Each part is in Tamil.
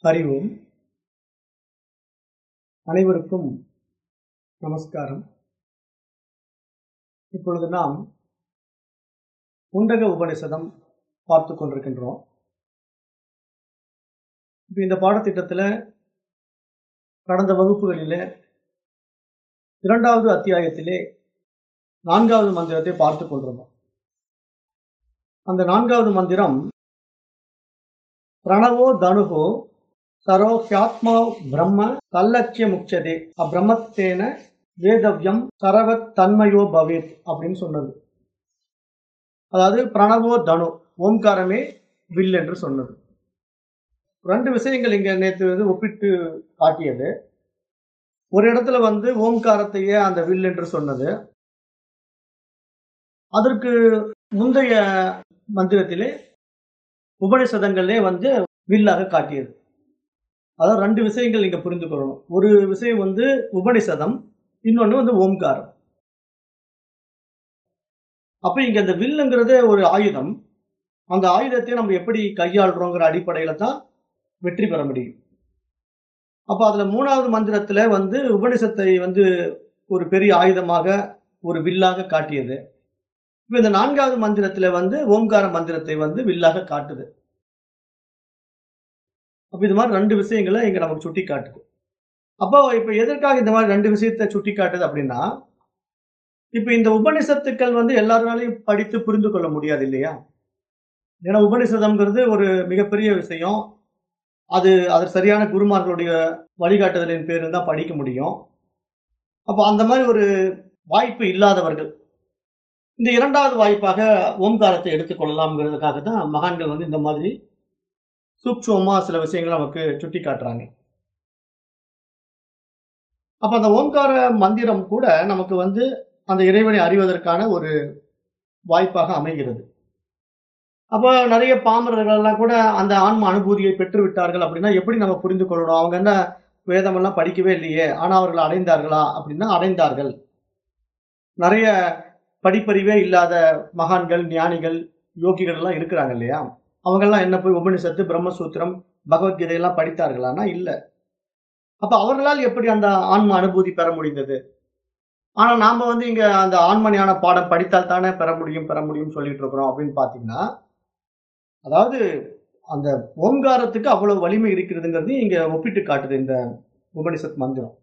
அறிவோம். அனைவருக்கும் நமஸ்காரம். இப்பொழுது நாம் முண்டக உபநிஷதம் பார்த்து கொண்டிருக்கின்றோம். இந்த பாடத்திட்டத்தில் கடந்த வகுப்புகளிலே 2வது அத்தியாயத்திலே 4வது மந்திரத்தை பார்த்து கொண்டிருந்தோம். அந்த 4வது மந்திரம் பிரணவோ தனுகோ சரோஹ்யாத்மா பிரம்ம தல்லட்சிய முக்சதே அப்ரம்மத்தேன வேதவ்யம் சரவத் தன்மயோ பவேத் அப்படின்னு சொன்னது. அதாவது பிரணவோ தனு, ஓம்காரமே வில் என்று சொன்னது. 2 விஷயங்கள் இங்க நேற்று ஒப்பிட்டு காட்டியது. ஒரு இடத்துல ஓம்காரத்தையே அந்த வில் என்று சொன்னது. அதற்கு முந்தைய மந்திரத்திலே உபநிஷதங்களே வில்லாக காட்டியது. அதாவது 2 விஷயங்கள் நீங்க புரிந்து கொள்ளணும். ஒரு விஷயம் உபநிஷதம், இன்னொன்னு ஓம்காரம். அப்ப இங்க இந்த வில்லுங்கிறது ஒரு ஆயுதம். அந்த ஆயுதத்தை நம்ம எப்படி கையாளுறோங்கிற அடிப்படையில தான் வெற்றி பெற முடியும். அப்ப அதுல 3வது மந்திரத்துல உபநிஷத்தை ஒரு பெரிய ஆயுதமாக, ஒரு வில்லாக காட்டியது. இப்ப இந்த 4வது மந்திரத்துல ஓம்கார மந்திரத்தை வில்லாக காட்டுது. அப்ப இது மாதிரி 2 விஷயங்களை இங்க நமக்கு சுட்டி காட்டுது. அப்போ இப்ப எதற்காக இந்த மாதிரி 2 விஷயத்தை சுட்டி காட்டுது அப்படின்னா, இப்ப இந்த உபநிஷத்துக்கள் எல்லாராலையும் படித்து புரிந்து கொள்ள முடியாது இல்லையா? ஏன்னா உபநிஷதம்ங்கிறது ஒரு மிகப்பெரிய விஷயம். அது சரியான குருமார்களுடைய வழிகாட்டுதலின் பேரில் தான் படிக்க முடியும். அப்ப அந்த மாதிரி ஒரு வாய்ப்பு இல்லாதவர்கள் இந்த 2வது வாய்ப்பாக ஓம்காரத்தை எடுத்துக்கொள்ளலாம்ங்கிறதுக்காக தான் மகான்கள் இந்த மாதிரி சூக்ஷ்மமா சில விஷயங்களை நமக்கு சுட்டி காட்டுறாங்க. அப்ப அந்த ஓம்கார மந்திரம் கூட நமக்கு அந்த இறைவனை அறிவதற்கான ஒரு வாய்ப்பாக அமைகிறது. அப்ப நிறைய பாமரர்கள் எல்லாம் கூட அந்த ஆன்ம அனுபூதியை பெற்று விட்டார்கள் அப்படின்னா எப்படி நம்ம புரிந்து கொள்ளணும்? அவங்க என்ன வேதம் எல்லாம் படிக்கவே இல்லையே, ஆனா அவர்கள் அடைந்தார்களா அப்படின்னா அடைந்தார்கள். நிறைய படிப்பறிவே இல்லாத மகான்கள், ஞானிகள், யோகிகள் எல்லாம் இருக்கிறாங்க இல்லையா? அவங்க எல்லாம் என்ன போய் உபனிஷத்து, பிரம்மசூத்திரம், பகவத்கீதை எல்லாம் படித்தார்களானா இல்ல. அப்ப அவர்களால் எப்படி அந்த ஆன்ம அனுபூதி பெற முடிந்தது? ஆனா நாம இங்க அந்த ஆன்ம ஞான பாடம் படித்தால் தானே பெற முடியும் சொல்லிட்டு இருக்கிறோம் அப்படின்னு பாத்தீங்கன்னா, அதாவது அந்த ஓம்காரத்துக்கு அவ்வளவு வலிமை இருக்கிறதுங்கிறது இங்க ஒப்பிட்டு காட்டுது இந்த உபனிஷத் மந்திரம்.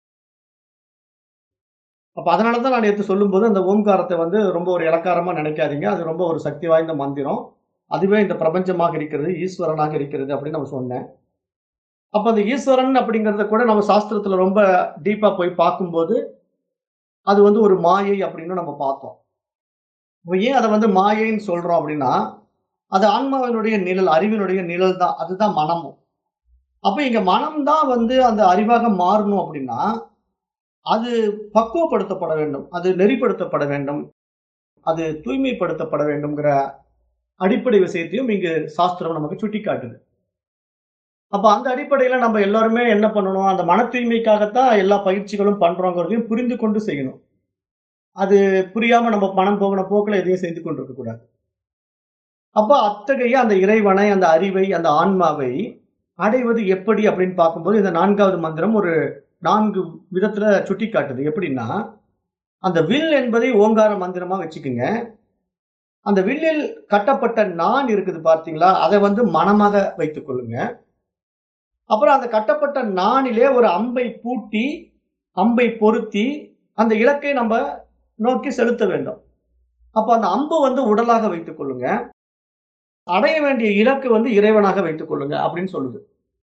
அப்ப அதனாலதான் நான் நேற்று சொல்லும்போது அந்த ஓம்காரத்தை ரொம்ப ஒரு இலக்காரமா நினைக்காதீங்க. அது ரொம்ப ஒரு சக்தி வாய்ந்த மந்திரம். அதுவே இந்த பிரபஞ்சமாக இருக்கிறது, ஈஸ்வரனாக இருக்கிறது அப்படின்னு நம்ம சொன்னேன். அப்ப அந்த ஈஸ்வரன் அப்படிங்கறத கூட நம்ம சாஸ்திரத்துல ரொம்ப டீப்பா போய் பார்க்கும்போது அது ஒரு மாயை அப்படின்னு நம்ம பார்த்தோம். ஏன் அதை மாயைன்னு சொல்றோம் அப்படின்னா, அது ஆன்மாவினுடைய நிழல், அறிவினுடைய நிழல் தான். அதுதான் மனமும். அப்ப இங்க மனம் தான் அந்த அறிவாக மாறணும் அப்படின்னா, அது பக்குவப்படுத்தப்பட வேண்டும், அது நெறிப்படுத்தப்பட வேண்டும், அது தூய்மைப்படுத்தப்பட வேண்டும்ங்கிற அடிப்படை விஷயத்தையும் இங்கு சாஸ்திரம் நமக்கு சுட்டி காட்டுது. அப்ப அந்த அடிப்படையில நம்ம எல்லாருமே என்ன பண்ணணும்? அந்த மன தூய்மைக்காகத்தான் எல்லா பயிற்சிகளும் பண்றோங்கிறதையும் புரிந்து கொண்டு செய்யணும். அது புரியாம நம்ம மனம் போகிற போக்குல எதையும் செய்து கொண்டிருக்க கூடாது. அப்ப அத்தகைய அந்த இறைவனை, அந்த அறிவை, அந்த ஆன்மாவை அடைவது எப்படி அப்படின்னு பார்க்கும்போது இந்த 4வது மந்திரம் ஒரு 4 விதத்துல சுட்டி காட்டுது. எப்படின்னா, அந்த வில் என்பதை ஓங்கார மந்திரமா வச்சுக்குங்க. அந்த வில்லில் கட்டப்பட்ட நான் இருக்குது பார்த்தீங்களா? அதை மனமாக வைத்துக் கொள்ளுங்க. அப்புறம் அந்த கட்டப்பட்ட நாணிலே ஒரு அம்பை பூட்டி, அம்பை பொருத்தி அந்த இலக்கை நம்ம நோக்கி செலுத்த வேண்டும். அப்ப அந்த அம்பு உடலாக வைத்துக் கொள்ளுங்க. அடைய வேண்டிய இலக்கு இறைவனாக வைத்துக் கொள்ளுங்க அப்படின்னு சொல்லுது.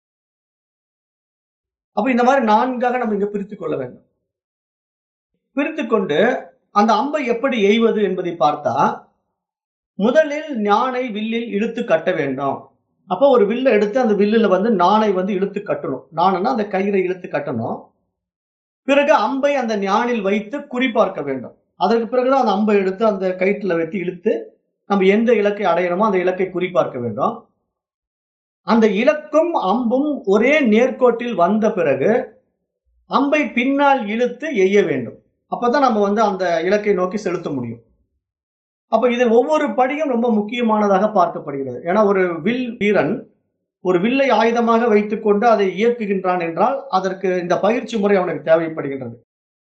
அப்ப இந்த மாதிரி 4ஆக நம்ம இங்க பிரித்துக் கொள்ள வேண்டும். பிரித்துக் கொண்டு அந்த அம்பை எப்படி எய்வது என்பதை பார்த்தா, முதலில் ஞானை வில்லில் இழுத்து கட்ட வேண்டும். அப்ப ஒரு வில்ல எடுத்து அந்த வில்லுல நாணை இழுத்து கட்டணும். நாணுன்னா அந்த கயிறை இழுத்து கட்டணும். பிறகு அம்பை அந்த ஞானில் வைத்து குறிபார்க்க வேண்டும். அதற்கு பிறகுதான் அந்த அம்பை எடுத்து அந்த கயிற்றுல வைத்து இழுத்து நம்ம எந்த இலக்கை அடையணுமோ அந்த இலக்கை குறிபார்க்க வேண்டும். அந்த இலக்கும் அம்பும் ஒரே நேர்கோட்டில் வந்த பிறகு அம்பை பின்னால் இழுத்து எய்ய வேண்டும். அப்பதான் நம்ம அந்த இலக்கை நோக்கி செலுத்த முடியும். அப்ப இதில் ஒவ்வொரு படியும் ரொம்ப முக்கியமானதாக பார்க்கப்படுகிறது. ஏன்னா ஒரு வில் வீரன் ஒரு வில்லை ஆயுதமாக வைத்துக்கொண்டு அதை இயக்குகின்றான் என்றால் அதற்கு இந்த பயிற்சி முறை அவனுக்கு தேவைப்படுகின்றது.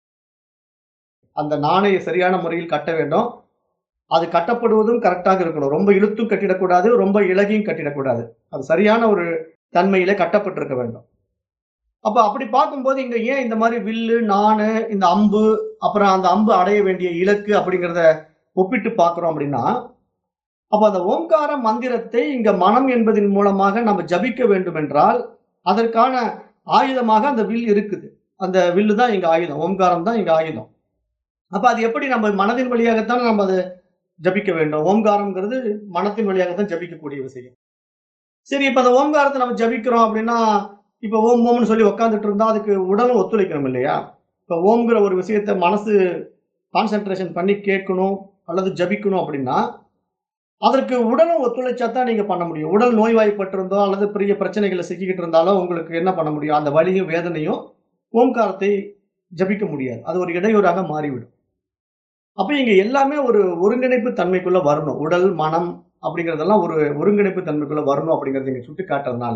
அந்த நாணை சரியான முறையில் கட்ட வேண்டும். அது கட்டப்படுவதும் கரெக்டாக இருக்கணும். ரொம்ப இழுத்தும் கட்டிடக்கூடாது, ரொம்ப இளகியும் கட்டிடக்கூடாது. அது சரியான ஒரு தன்மையிலே கட்டப்பட்டிருக்க வேண்டும். அப்ப அப்படி பார்க்கும்போது இங்க ஏன் இந்த மாரி வில்லு, நாணு, இந்த அம்பு, அப்புறம் அந்த அம்பு அடைய வேண்டிய இலக்கு அப்படிங்கிறத ஒப்பிட்டு பார்க்கிறோம் அப்படின்னா, அப்ப அந்த ஓம்கார மந்திரத்தை இங்க மனம் என்பதின் மூலமாக நம்ம ஜபிக்க வேண்டும் என்றால், அதற்கான ஆயுதமாக அந்த வில் இருக்குது. அந்த வில்லு தான் இங்க ஆயுதம். ஓம்காரம் தான் இங்க ஆயுதம். அப்ப அது எப்படி நம்ம மனதின் வழியாகத்தான் நம்ம அத ஜபிக்க வேண்டும். ஓம்காரம்ங்கிறது மனத்தின் வழியாக தான் ஜபிக்கக்கூடிய விஷயம். சரி, இப்ப அந்த ஓம்காரத்த நம்ம ஜபிக்கிறோம் அப்படின்னா, இப்ப ஓம் ஓம்ன்னு சொல்லி உட்கார்ந்துட்டு இருந்தா அதுக்கு உடலும் ஒத்துழைக்கணும் இல்லையா? இப்ப ஓம்ங்கிற ஒரு விஷயத்த மனசு கான்சன்ட்ரேஷன் பண்ணி கேட்கணும் அல்லது ஜபிக்கணும் அப்படின்னா, அதற்கு உடலும் ஒத்துழைச்சா தான் நீங்க பண்ண முடியும். உடல் நோய்வாய்ப்பட்டிருந்தோ அல்லது பெரிய பிரச்சனைகள்ல சிக்கிக்கிட்டு இருந்தாலோ உங்களுக்கு என்ன பண்ண முடியும்? அந்த வலியும், வேதனையும் ஓம்காரத்தை ஜபிக்க முடியாது. அது ஒரு இடையூறாக மாறிவிடும். அப்ப இங்க எல்லாமே ஒரு ஒருங்கிணைப்பு தன்மைக்குள்ள வரணும். உடல், மனம் அப்படிங்கிறதெல்லாம் ஒரு ஒருங்கிணைப்பு தன்மைக்குள்ள வரணும் அப்படிங்கிறத இங்க சுட்டிக்காட்டுறதுனால,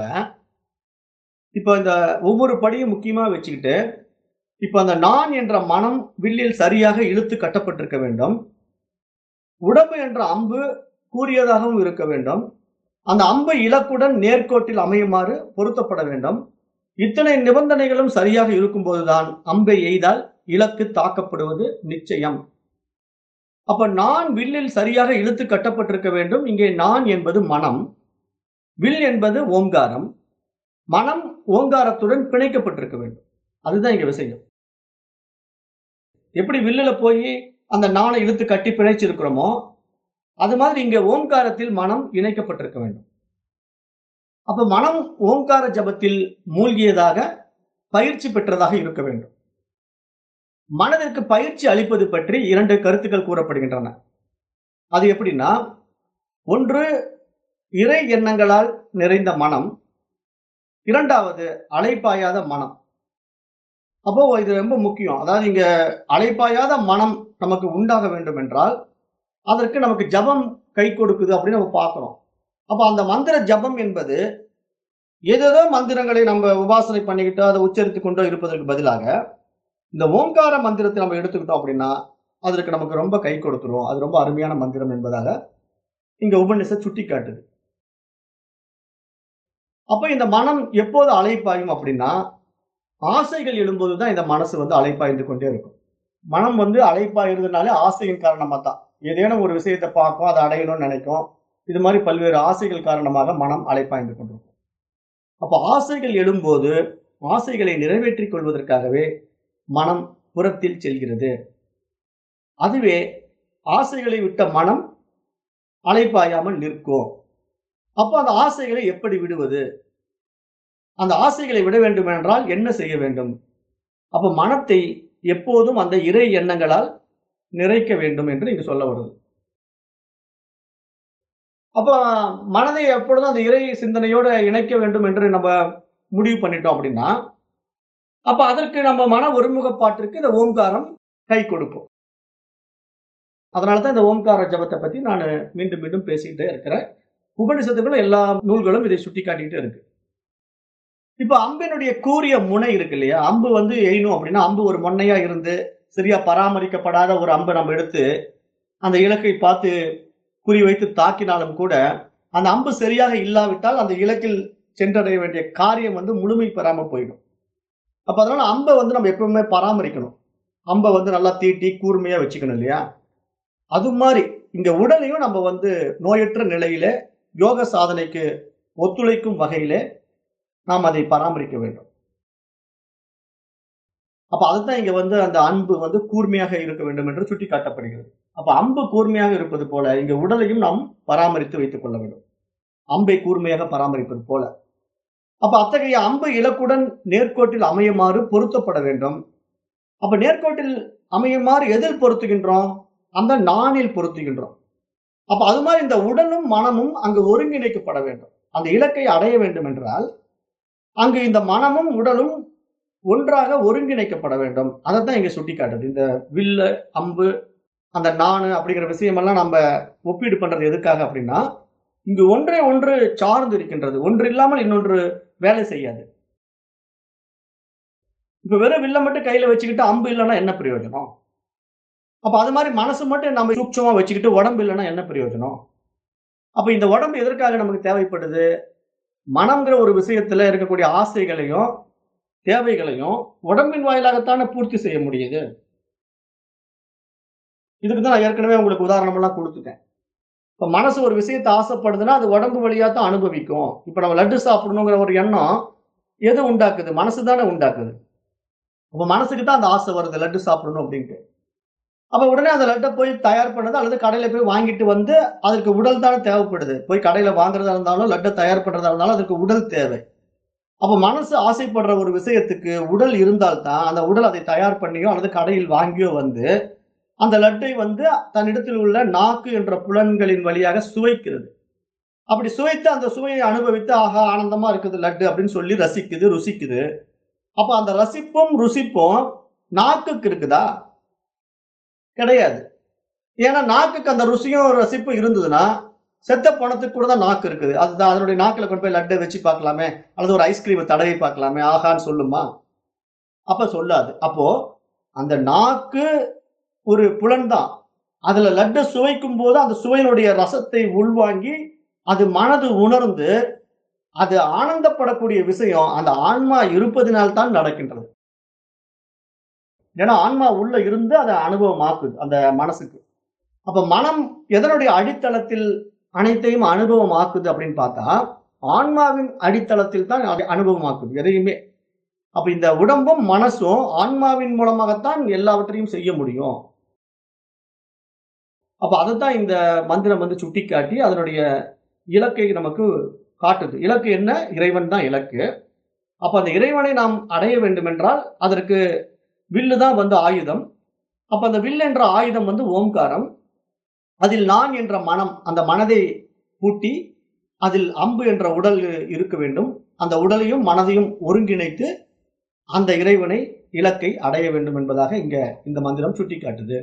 இப்ப இந்த ஒவ்வொரு படியும் முக்கியமா வச்சுக்கிட்டு, இப்ப அந்த நான் என்ற மனம் வில்லில் சரியாக இழுத்து கட்டப்பட்டிருக்க வேண்டும். உடம்பு என்ற அம்பு கூரியதாகவும் இருக்க வேண்டும். அந்த அம்பு இலக்குடன் நேர்கோட்டில் அமையுமாறு பொருத்தப்பட வேண்டும். இத்தனை நிபந்தனைகளும் சரியாக இருக்கும்போதுதான் அம்பை எய்தால் இலக்கு தாக்கப்படுவது நிச்சயம். அப்ப நான் வில்லில் சரியாக இழுத்து கட்டப்பட்டிருக்க வேண்டும். இங்கே நான் என்பது மனம், வில் என்பது ஓம்காரம். மனம் ஓங்காரத்துடன் பிணைக்கப்பட்டிருக்க வேண்டும். அதுதான் இங்க விஷயம். எப்படி வில்லுல போய் அந்த நாணை இழுத்து கட்டி பிணைச்சிருக்கிறோமோ, அது மாதிரி இங்க ஓம்காரத்தில் மனம் இணைக்கப்பட்டிருக்க வேண்டும். அப்ப மனம் ஓம்கார ஜபத்தில் மூழ்கியதாக, பயிற்சி பெற்றதாக இருக்க வேண்டும். மனதிற்கு பயிற்சி அளிப்பது பற்றி 2 கருத்துக்கள் கூறப்படுகின்றன. அது எப்படின்னா, ஒன்று இறை எண்ணங்களால் நிறைந்த மனம், 2வது அலைபாயாத மனம். அப்போ இது ரொம்ப முக்கியம். அதாவது இங்க அலைபாயாத மனம் நமக்கு உண்டாக வேண்டும் என்றால், அதற்கு நமக்கு ஜபம் கை கொடுக்குது அப்படின்னு நம்ம பார்க்கிறோம். அப்ப அந்த மந்திர ஜபம் என்பது ஏதேதோ மந்திரங்களை நம்ம உபாசனை பண்ணிக்கிட்டோ, அதை உச்சரித்துக் கொண்டோ இருப்பதற்கு பதிலாக, இந்த ஓம்கார மந்திரத்தை நம்ம எடுத்துக்கிட்டோம் அப்படின்னா, அதற்கு நமக்கு ரொம்ப கை கொடுத்துரும். அது ரொம்ப அருமையான மந்திரம் என்பதாக இங்க உபநிஷத் சுட்டிக்காட்டுது. அப்ப இந்த மனம் எப்போது அலைப்பாயும் அப்படின்னா, ஆசைகள் எழும்போது தான் இந்த மனசு அலைப்பாய்ந்து கொண்டே இருக்கும். மனம் அலைப்பாயுறதுனாலே ஆசையின் காரணமா தான். ஏதேனும் ஒரு விஷயத்த பார்க்கும், அதை அடையணும்னு நினைக்கும். இது மாதிரி பல்வேறு ஆசைகள் காரணமாக மனம் அலைப்பாய்ந்து கொண்டிருக்கும். அப்ப ஆசைகள் எழும்போது, ஆசைகளை நிறைவேற்றிக் கொள்வதற்காகவே மனம் புறத்தில் செல்கிறது. அதுவே ஆசைகளை விட்ட மனம் அலைப்பாயாமல் நிற்கும். அப்ப அந்த ஆசைகளை எப்படி விடுவது? அந்த ஆசைகளை விட வேண்டும் என்றால் என்ன செய்ய வேண்டும்? அப்ப மனத்தை எப்போதும் அந்த இறை எண்ணங்களால் நிறைக்க வேண்டும் என்று இங்கு சொல்ல வருது. அப்ப மனதை எப்பொழுதும் அந்த இறை சிந்தனையோட இணைக்க வேண்டும் என்று நம்ம முடிவு பண்ணிட்டோம் அப்படின்னா, அப்ப அதற்கு நம்ம மன ஒருமுகப்பாட்டிற்கு இந்த ஓம்காரம் கை கொடுக்கும். அதனால தான் இந்த ஓம்கார ஜபத்தை பத்தி நானு மீண்டும் மீண்டும் பேசிக்கிட்டே இருக்கிறேன். உபநிஷத்துக்களும் எல்லா நூல்களும் இதை சுட்டிக்காட்டிக்கிட்டே இருக்கு. இப்ப அம்பினுடைய கூரிய முனை இருக்கு இல்லையா? அம்பு எய்யணும் அப்படின்னா, அம்பு ஒரு மொன்னையா இருந்து சரியா பராமரிக்கப்படாத ஒரு அம்பை நம்ம எடுத்து அந்த இலக்கை பார்த்து குறி வைத்து தாக்கினாலும் கூட, அந்த அம்பு சரியாக இல்லாவிட்டால் அந்த இலக்கில் சென்றடைய வேண்டிய காரியம் முழுமை பெறாம போயிடும். அப்ப அதனால அம்பை நம்ம எப்பவுமே பராமரிக்கணும். அம்பை நல்லா தீட்டி கூர்மையா வச்சுக்கணும் இல்லையா? அது மாதிரி இங்க உடலையும் நம்ம நோயற்ற நிலையிலே யோக சாதனைக்கு ஒத்துழைக்கும் வகையிலே நாம் அதை பராமரிக்க வேண்டும். அப்ப அதுதான் இங்க அந்த அன்பு கூர்மையாக இருக்க வேண்டும் என்று சுட்டி காட்டப்படுகிறது. அப்ப அம்பு கூர்மையாக இருப்பது போல இங்க உடலையும் நாம் பராமரித்து வைத்துக் கொள்ள வேண்டும். அம்பை கூர்மையாக பராமரிப்பது போல. அப்ப அத்தகைய அம்பு இலக்குடன் நேர்கோட்டில் அமையுமாறு பொருத்தப்பட வேண்டும். அப்ப நேர்கோட்டில் அமையுமாறு எதில் பொருத்துகின்றோம்? அந்த நாணில் பொருத்துகின்றோம். அப்ப அது மாதிரி இந்த உடலும் மனமும் அங்கு ஒருங்கிணைக்கப்பட வேண்டும். அந்த இலக்கை அடைய வேண்டும் என்றால் அங்கு இந்த மனமும் உடலும் ஒன்றாக ஒருங்கிணைக்கப்பட வேண்டும். அதைத்தான் இங்க சுட்டிக்காட்டுது. இந்த வில்லு, அம்பு, அந்த நாணு அப்படிங்கிற விஷயமெல்லாம் நம்ம ஒப்பீடு பண்றது எதுக்காக அப்படின்னா, இங்கு ஒன்றே ஒன்று சார்ந்து இருக்கின்றது. ஒன்று இல்லாமல் இன்னொன்று வேலை செய்யாது. இப்ப வெறும் வில்ல மட்டும் கையில வச்சுக்கிட்டு அம்பு இல்லன்னா என்ன பிரயோஜனம்? அப்ப அது மாரி மனசு மட்டும் நம்ம சூட்சமா வச்சுக்கிட்டு உடம்பு இல்லன்னா என்ன பிரயோஜனம்? அப்ப இந்த உடம்பு எதற்காக நமக்கு தேவைப்படுது? மனம்ங்கிற ஒரு விஷயத்துல இருக்கக்கூடிய ஆசைகளையும், தேவைகளையும் உடம்பின் வாயிலாகத்தானே பூர்த்தி செய்ய முடியுது. இதுக்கு தான் நான் ஏற்கனவே உங்களுக்கு உதாரணமெல்லாம் குடுத்துட்டேன். இப்ப மனசு ஒரு விஷயத்த ஆசைப்படுதுன்னா, அது உடம்பு வழியா தான் அனுபவிக்கும். இப்ப நம்ம லட்டு சாப்பிடணுங்கிற ஒரு எண்ணம் எது உண்டாக்குது? மனசு தானே உண்டாக்குது. அப்ப மனசுக்கு தான் அந்த ஆசை வருது, லட்டு சாப்பிடணும் அப்டின்ட்டு. அப்ப உடனே அந்த லட்ட போய் தயார் பண்ணது அல்லது கடையில போய் வாங்கிட்டு வந்து, அதற்கு உடல் தானே தேவைப்படுது. போய் கடையில வாங்குறதா இருந்தாலும், லட்ட தயார் பண்றதா இருந்தாலும் அதற்கு உடல் தேவை. அப்ப மனசு ஆசைப்படுற ஒரு விஷயத்துக்கு உடல் இருந்தால் தான், அந்த உடல் அதை தயார் பண்ணியோ அல்லது கடையில் வாங்கியோ வந்து, அந்த லட்டை வந்து தன்னிடத்தில் உள்ள நாக்கு என்ற புலன்களின் வழியாக சுவைக்கிறது. அப்படி சுவைத்து அந்த சுவையை அனுபவித்து, ஆஹா! ஆனந்தமா இருக்குது லட்டு அப்படின்னு சொல்லி ரசிக்குது, ருசிக்குது. அப்ப அந்த ரசிப்பும், ருசிப்பும் நாக்குக்கு இருக்குதா? கிடையாது. ஏன்னா நாக்குக்கு அந்த ருசியும், ரசிப்பும் இருந்ததுன்னா, செத்த பொணத்துக்கு கூட தான் நாக்கு இருக்குது. அதுதான் அதனுடைய நாக்குல கொண்டு போய் லட்ட வச்சு பார்க்கலாமே, அல்லது ஒரு ஐஸ்கிரீம தடவி பார்க்கலாமே, ஆஹான்னு சொல்லுமா? அப்ப சொல்லாது. அப்போ அந்த நாக்கு ஒரு புலன் தான். அதுல லட்ட சுவைக்கும்போது, அந்த சுவையினுடைய ரசத்தை உள்வாங்கி, அது மனது உணர்ந்து, அது ஆனந்தப்படக்கூடிய விஷயம் அந்த ஆன்மா இருப்பதினால் தான் நடக்கின்றது. ஏன்னா ஆன்மா உள்ள இருந்து அத அனுபவமாக்குது அந்த மனசுக்கு. அப்ப மனம் எதனுடைய அடித்தளத்தில் அனைத்தையும் அனுபவமாக்குது அப்படின்னு பார்த்தா, ஆன்மாவின் அடித்தளத்தில் தான் அதை அனுபவமாக்குது எதையுமே. அப்ப இந்த உடம்பும், மனசும் ஆன்மாவின் மூலமாகத்தான் எல்லாவற்றையும் செய்ய முடியும். அப்ப அதத்தான் இந்த மந்திரம் வந்து சுட்டிக்காட்டி, அதனுடைய இலக்கை நமக்கு காட்டுது. இலக்கு என்ன? இறைவன் தான் இலக்கு. அப்ப அந்த இறைவனை நாம் அடைய வேண்டுமென்றால், அதற்கு வில்லு தான் வந்து ஆயுதம். அப்ப அந்த வில் என்ற ஆயுதம் வந்து ஓம்காரம். அதில் நான் என்ற மனம், அந்த மனதை பூட்டி, அதில் அம்பு என்ற உடல் இருக்க வேண்டும். அந்த உடலையும், மனதையும் ஒருங்கிணைத்து, அந்த இறைவனை, இலக்கை அடைய வேண்டும் என்பதாக இங்க இந்த மந்திரம் சுட்டிக்காட்டுது.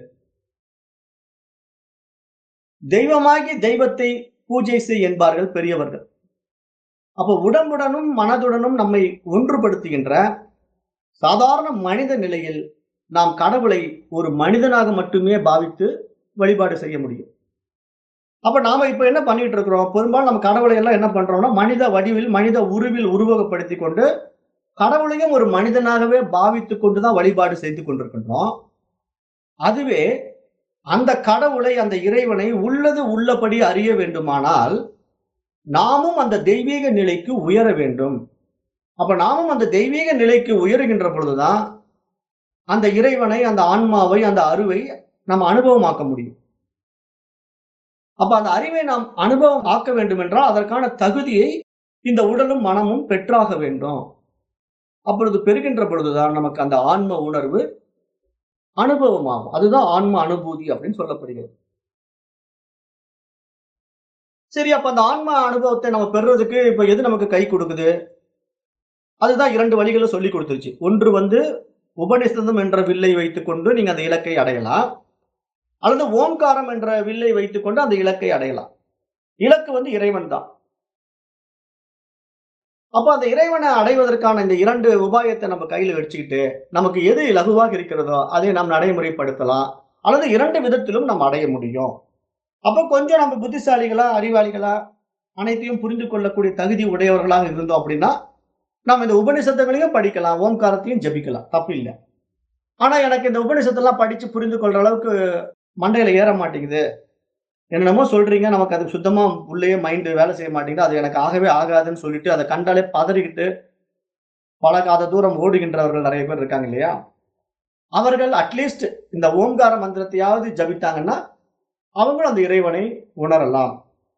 தெய்வமாகி தெய்வத்தை பூஜை செய் என்பார்கள் பெரியவர்கள். அப்ப உடம்புடனும், மனதுடனும் நம்மை ஒன்றுபடுத்துகின்ற சாதாரண மனித நிலையில் நாம் கடவுளை ஒரு மனிதனாக மட்டுமே பாவித்து வழிபாடு செய்ய முடியும். அப்ப நாம இப்ப என்ன பண்ணிட்டு இருக்கிறோம்? பெரும்பாலும் நம்ம கடவுளை எல்லாம் என்ன பண்றோம்னா, மனித வடிவில், மனித உருவில் உருவகப்படுத்திக் கொண்டு, கடவுளையும் ஒரு மனிதனாகவே பாவித்துக் கொண்டு தான் வழிபாடு செய்து கொண்டிருக்கின்றோம். அதுவே அந்த கடவுளை, அந்த இறைவனை உள்ளது உள்ளபடி அறிய வேண்டுமானால், நாமும் அந்த தெய்வீக நிலைக்கு உயர வேண்டும். அப்ப நாமும் அந்த தெய்வீக நிலைக்கு உயருகின்ற பொழுதுதான், அந்த இறைவனை, அந்த ஆன்மாவை, அந்த அருவை நம்ம அனுபவமாக்க முடியும். அப்ப அந்த அறிவை நாம் அனுபவம் ஆக்க வேண்டும் என்றால், அதற்கான தகுதியை இந்த உடலும், மனமும் பெற்றாக வேண்டும். அப்பொழுது பெறுகின்ற பொழுதுதான் நமக்கு அந்த ஆன்ம உணர்வு அனுபவமாகும். அதுதான் ஆன்ம அனுபூதி அப்படின்னு சொல்லப்படுகிறது. சரி, அப்ப அந்த ஆன்ம அனுபவத்தை நம்ம பெறுறதுக்கு இப்ப எது நமக்கு கை கொடுக்குது? அதுதான் 2 வழிகள சொல்லிக் குடுத்துருச்சு. ஒன்று வந்து உபநிஷதம் என்ற வில்லை வைத்துக்கொண்டு நீங்க அந்த இலக்கை அடையலாம். அல்லது ஓம்காரம் என்ற வில்லை வைத்துக்கொண்டு அந்த இலக்கை அடையலாம். இலக்கு வந்து இறைவன் தான். அப்ப அந்த இறைவனை அடைவதற்கான இந்த 2 உபாயத்தை நம்ம கையில வச்சுக்கிட்டு, நமக்கு எது இலகுவாக இருக்கிறதோ, அதை நாம் நடைமுறைப்படுத்தலாம். அல்லது 2 விதத்திலும் நாம் அடைய முடியும். அப்ப கொஞ்சம் நம்ம புத்திசாலிகளா, அறிவாளிகளா, அனைத்தையும் புரிந்து கொள்ளக்கூடிய தகுதி உடையவர்களாக இருந்தோம் அப்படின்னா, நாம் இந்த உபநிஷதங்களையும் படிக்கலாம், ஓம்காரத்தையும் ஜெபிக்கலாம். தப்பில்ல. ஆனா எனக்கு இந்த உபநிஷத்தெல்லாம் படிச்சு புரிந்து கொள்ற அளவுக்கு மண்டையில ஏற மாட்டேங்குது. என்னென்னமோ சொல்றீங்க, நமக்கு அது சுத்தமா உள்ளேயே மைண்ட் வேலை செய்ய மாட்டேங்குது. அது எனக்கு ஆகவே ஆகாதுன்னு சொல்லிட்டு, அத கண்டாலே பதறிக்கிட்டு, பல காத தூரம் ஓடுகின்றவர்கள் நெறைய பேர் இருக்காங்க இல்லையா? அவர்கள் அட்லீஸ்ட் இந்த ஓம்கார மந்திரத்தையாவது ஜபித்தாங்கன்னா, அவங்களும் அந்த இறைவனை உணரலாம்.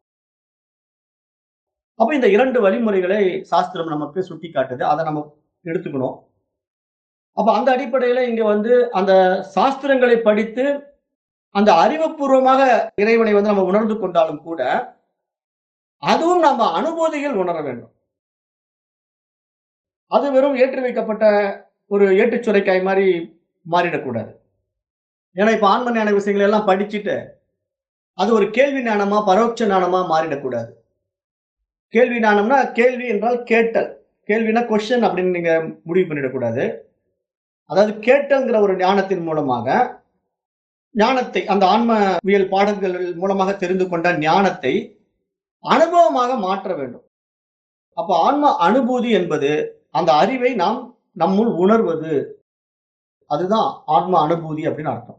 அப்ப இந்த 2 வழிமுறைகளை சாஸ்திரம் நமக்கு சுட்டிக்காட்டுது. அத நம்ம எடுத்துக்கணும். அப்ப அந்த அடிப்படையில இங்க வந்து அந்த சாஸ்திரங்களை படித்து, அந்த அறிவுப்பூர்வமாக இறைவனை வந்து நம்ம உணர்ந்து கொண்டாலும் கூட, அதுவும் நம்ம அனுபூதியில் உணர வேண்டும். அது வெறும் ஏற்றி வைக்கப்பட்ட ஒரு ஏட்டுச் சுரைக்காய் மாரி மாறிடக்கூடாது. ஏன்னா, இப்ப ஆன்ம ஞான விஷயங்களை எல்லாம் படிச்சுட்டு, அது ஒரு கேள்வி ஞானமா, பரோட்ச ஞானமா மாறிடக்கூடாது. கேள்வி ஞானம்னா கேள்வி என்றால் கேட்டல். கேள்வினா கொஸ்டின் அப்படின்னு நீங்க முடிவு பண்ணிடக்கூடாது. அதாவது கேட்டல்ங்கிற ஒரு ஞானத்தின் மூலமாக ஞானத்தை அந்த ஆன்மவியல் பாடங்கள் மூலமாக தெரிந்து கொண்ட ஞானத்தை அனுபவமாக மாற்ற வேண்டும். அப்ப ஆன்ம அனுபூதி என்பது அந்த அறிவை நாம் நம்முள் உணர்வது. அதுதான் ஆன்ம அனுபூதி அப்படின்னு அர்த்தம்.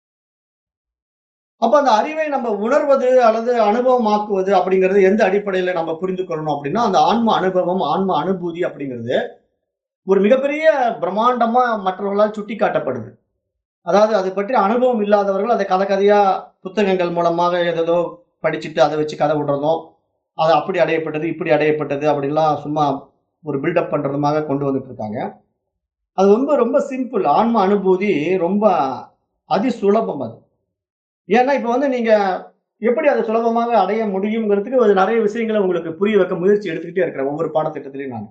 அப்ப அந்த அறிவை நம்ம உணர்வது அல்லது அனுபவமாக்குவது அப்படிங்கிறது எந்த அடிப்படையில நம்ம புரிந்து கொள்ளணும் அப்படின்னா, அந்த ஆன்ம அனுபவம், ஆன்ம அனுபூதி அப்படிங்கிறது ஒரு மிகப்பெரிய பிரம்மாண்டமா மற்றவர்களால் சுட்டிக்காட்டப்படுது. அதாவது அதை பற்றி அனுபவம் இல்லாதவர்கள் அதை கதை கதையா புத்தகங்கள் மூலமாக ஏதேதோ படிச்சுட்டு அதை வச்சு கதை விடுறதும், அது அப்படி அடையப்பட்டது, இப்படி அடையப்பட்டது அப்படின்லாம் சும்மா ஒரு பில்டப் பண்றதுமாக கொண்டு வந்துட்டு இருக்காங்க. அது ரொம்ப ரொம்ப சிம்பிள். ஆன்ம அனுபூதி ரொம்ப அதிசுலபம் அது. ஏன்னா இப்ப வந்து நீங்க எப்படி அதை சுலபமாக அடைய முடியுங்கிறதுக்கு ஒரு நிறைய விஷயங்களை உங்களுக்கு புரிய வைக்க முயற்சி எடுத்துக்கிட்டே இருக்கிறேன் ஒவ்வொரு பாடத்திட்டத்திலையும் நான்.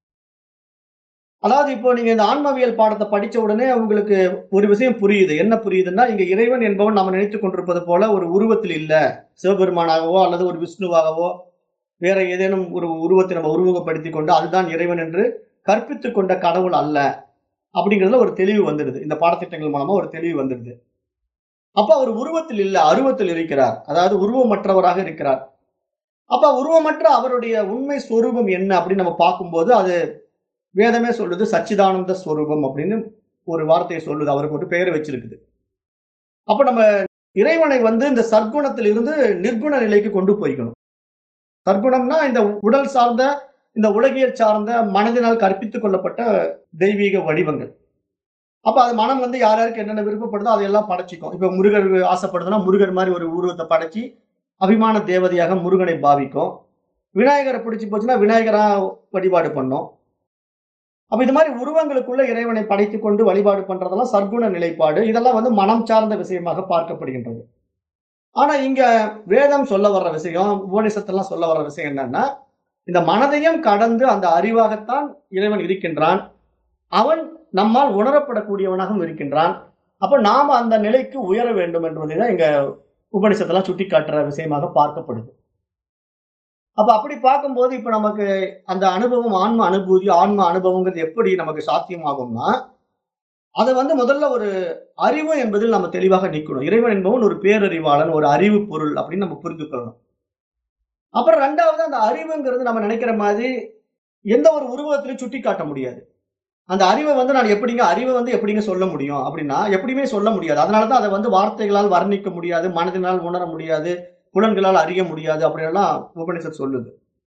அதாவது இப்போ நீங்க இந்த ஆன்மவியல் பாடத்தை படிச்ச உடனே உங்களுக்கு ஒரு விஷயம் புரியுது. என்ன புரியுதுன்னா, இங்க இறைவன் என்பவன் நம்ம நினைத்துக் கொண்டிருப்பது போல ஒரு உருவத்தில் இல்ல. சிவபெருமானாகவோ அல்லது ஒரு விஷ்ணுவாகவோ வேற ஏதேனும் ஒரு உருவத்தை நம்ம உருவகப்படுத்திக் கொண்டு அதுதான் இறைவன் என்று கற்பித்துக் கொண்ட கடவுள் அல்ல. அப்படிங்கிறதுல ஒரு தெளிவு வந்துடுது. இந்த பாடத்திட்டங்கள் மூலமா ஒரு தெளிவு வந்துடுது. அப்ப அவர் உருவத்தில் இல்ல, அருவத்தில் இருக்கிறார். அதாவது உருவமற்றவராக இருக்கிறார். அப்ப உருவமற்ற அவருடைய உண்மை சொரூபம் என்ன அப்படின்னு நம்ம பார்க்கும்போது, அது வேதமே சொல்லுது சச்சிதானந்த ஸ்வரூபம் அப்படின்னு ஒரு வார்த்தையை சொல்லுது. அவருக்கு ஒரு பெயரை வச்சிருக்குது. அப்ப நம்ம இறைவனை வந்து இந்த சற்குணத்தில் இருந்து நிர்குண நிலைக்கு கொண்டு போய்க்கணும். சற்குணம்னா இந்த உடல் சார்ந்த, இந்த உலகியல் சார்ந்த மனதினால் கற்பித்துக் கொள்ளப்பட்ட தெய்வீக வடிவங்கள். அப்ப அது மனம் வந்து யார் யாருக்கு என்னென்ன விருப்பப்படுதோ அதையெல்லாம் படைச்சுக்கும். இப்ப முருகர் ஆசைப்படுதுன்னா முருகர் மாதிரி ஒரு உருவத்தை படைச்சு அபிமான தேவதையாக முருகனை பாவிக்கும். விநாயகரை பிடிச்சு போச்சுன்னா விநாயகரா வழிபாடு பண்ணும். அப்ப இது மாதிரி உருவங்களுக்குள்ள இறைவனை படைத்துக் கொண்டு வழிபாடு பண்றதெல்லாம் சற்குண நிலைப்பாடு. இதெல்லாம் வந்து மனம் சார்ந்த விஷயமாக பார்க்கப்படுகின்றது. ஆனா இங்க வேதம் சொல்ல வர்ற விஷயம், உபநிஷத்தெல்லாம் சொல்ல வர்ற விஷயம் என்னன்னா, இந்த மனதையும் கடந்து அந்த அறிவாகத்தான் இறைவன் இருக்கின்றான். அவன் நம்மால் உணரப்படக்கூடியவனாகவும் இருக்கின்றான். அப்ப நாம அந்த நிலைக்கு உயர வேண்டும் என்பதுதான் இங்க உபநிஷத்தெல்லாம் சுட்டிக்காட்டுற விஷயமாக பார்க்கப்படுது. அப்ப அப்படி பார்க்கும்போது இப்ப நமக்கு அந்த அனுபவம் ஆன்ம அனுபூதி, ஆன்ம அனுபவங்கிறது எப்படி நமக்கு சாத்தியமாகும்னா, அத வந்து முதல்ல ஒரு அறிவு என்பதில் நம்ம தெளிவாக நிக்கணும். இறைவன் என்பவன் ஒரு பேரறிவாளன், ஒரு அறிவு பொருள் அப்படின்னு நம்ம புரிந்து கொள்ளணும். அப்புறம் 2வது அந்த அறிவுங்கிறது நம்ம நினைக்கிற மாதிரி எந்த ஒரு உருவகத்திலும் சுட்டிக்காட்ட முடியாது. அந்த அறிவை வந்து நான் எப்படிங்க அறிவை வந்து எப்படிங்க சொல்ல முடியும் அப்படின்னா, எப்படியுமே சொல்ல முடியாது. அதனால தான் அத வந்து வார்த்தைகளால் வர்ணிக்க முடியாது, மனதினால் உணர முடியாது, புலன்களால் அறிய முடியாது அப்படின்னுலாம் உபநிஷத் சொல்லுது.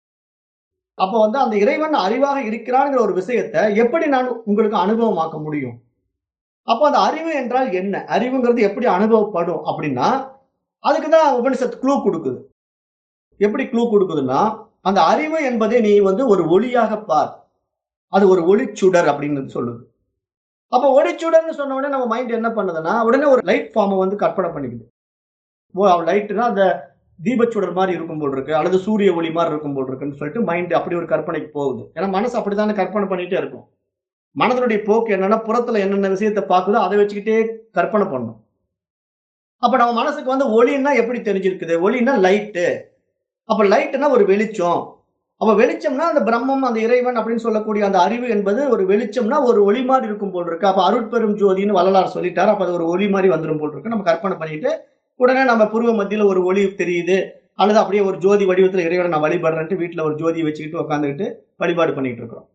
அப்போ வந்து அந்த இறைவன் அறிவாக இருக்கிறான்ங்கிற ஒரு விஷயத்த எப்படி நான் உங்களுக்கு அனுபவமாக்க முடியும்? அப்போ அந்த அறிவு என்றால் என்ன? அறிவுங்கிறது எப்படி அனுபவப்படும் அப்படின்னா, அதுக்கு தான் உபனிஷத் க்ளூ குடுக்குது. எப்படி க்ளூ குடுக்குதுன்னா, அந்த அறிவு என்பதை நீ வந்து ஒரு ஒளியாக பார். அது ஒரு ஒளிச்சுடர் அப்படின்னு சொல்லுது. அப்ப ஒளிச்சுடர்ன்னு சொன்ன உடனே நம்ம மைண்ட் என்ன பண்ணுதுன்னா, உடனே ஒரு லைட் ஃபார்ம வந்து கற்பனை பண்ணிக்குது. ஓ! லைட்னா அந்த தீபச்சுடர் மாரி இருக்கும் போல இருக்கு. அல்லது சூரிய ஒளி மாரி இருக்கும் போல இருக்குன்னு சொல்லிட்டு மைண்ட் அப்படி ஒரு கற்பனைக்கு போகுது. ஏன்னா மனசு அப்படித்தானே கற்பனை பண்ணிட்டே இருக்கும். மனதனுடைய போக்கு என்னன்னா, புறத்துல என்னென்ன விஷயத்த பாக்குதோ அத வச்சுக்கிட்டே கற்பனை பண்ணும். அப்ப நம்ம மனசுக்கு வந்து ஒளின்னா எப்படி தெரிஞ்சிருக்குது? ஒளின்னா லைட்டு. அப்ப லைட்னா ஒரு வெளிச்சம். அப்ப வெளிச்சம்னா அந்த பிரம்மம், அந்த இறைவன் அப்படின்னு சொல்லக்கூடிய அந்த அறிவு என்பது ஒரு வெளிச்சம்னா ஒரு ஒளி மாரி இருக்கும் போல இருக்கு. அப்ப அருட்பெரும் ஜோதின்னு வள்ளலார் சொல்லிட்டாரு. அப்ப அது ஒரு ஒளி மாரி வந்துரும் போல இருக்கு. நம்ம கற்பனை பண்ணிட்டு, உடனே நம்ம புருவ மத்தியில ஒரு ஒளி தெரியுது. அல்லது அப்படியே ஒரு ஜோதி வடிவத்துல இறைவன நான் வழிபடுறேன்ட்டு வீட்ல ஒரு ஜோதிய வச்சுக்கிட்டு உட்கார்ந்துகிட்டு வழிபாடு பண்ணிட்டு இருக்கிறோம்.